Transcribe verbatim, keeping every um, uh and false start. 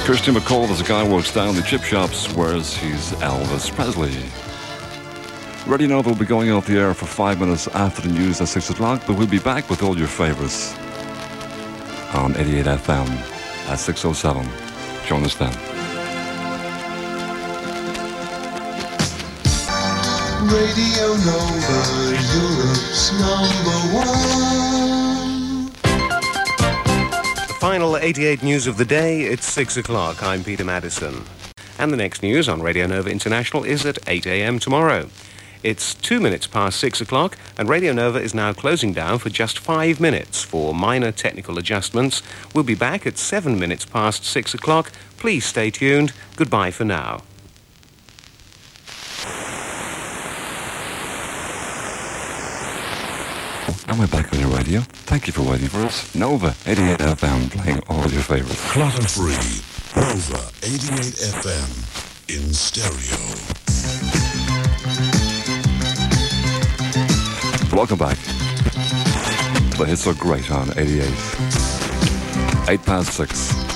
Kirsty MacColl, as a guy walks down the chip shops, whereas he's Elvis Presley. Radio Nova will be going off the air for five minutes after the news at six o'clock, but we'll be back with all your favourites on eighty-eight F M at six oh seven. Join us then. Radio Nova, Europe's number one. The final eighty-eight news of the day, it's six o'clock. I'm Peter Madison. And the next news on Radio Nova International is at eight a.m. tomorrow. It's two minutes past six o'clock, and Radio Nova is now closing down for just five minutes for minor technical adjustments. We'll be back at seven minutes past six o'clock. Please stay tuned. Goodbye for now. And we're back on your radio. Thank you for waiting for us. Nova eighty-eight F M, playing all your favourites. Clutter free. Nova eighty-eight F M in stereo. Welcome back. The hits are great on eighty-eight. Eight past six.